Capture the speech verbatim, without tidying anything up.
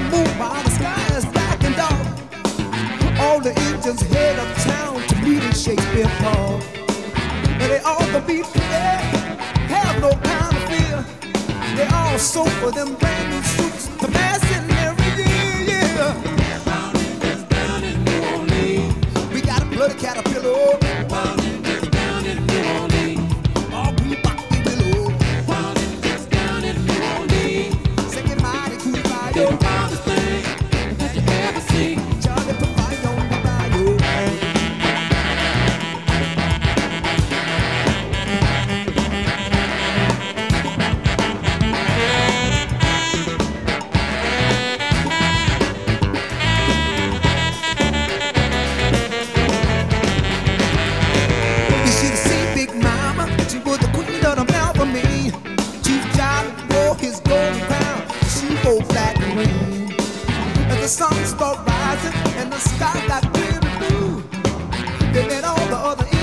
moon while the sky is black and dark. All the engines head uptown to meet in Shakespeare Park. And they all gonna be prepared, have no kind of fear. They all soak for them brand new suits to pass in every year, yeah. That's down in New Orleans. We got a bloody caterpillar. That's down in New Orleans. All we rock we willow. That's down in New Orleans. Singing mighty cool The fire. wildest thing that you ever see. Charlie put fire on the bayou. You should have seen Big Mama. She was the queen of the Melpomene. Chief Jolly wore his golden crown. She wore black and green. As the sun started rising and the sky got clear and blue, they met all the other